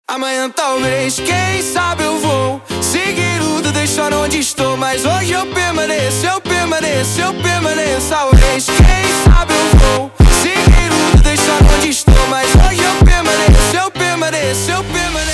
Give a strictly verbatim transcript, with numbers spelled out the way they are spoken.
Amanhã talvez, quem sabe eu vou seguir tudo, deixar onde estou. Mas hoje eu permaneço, eu permaneço, eu permaneço. Talvez, quem sabe eu vou seguir tudo, deixar onde estou. Mas hoje eu permaneço, eu permaneço, eu permaneço.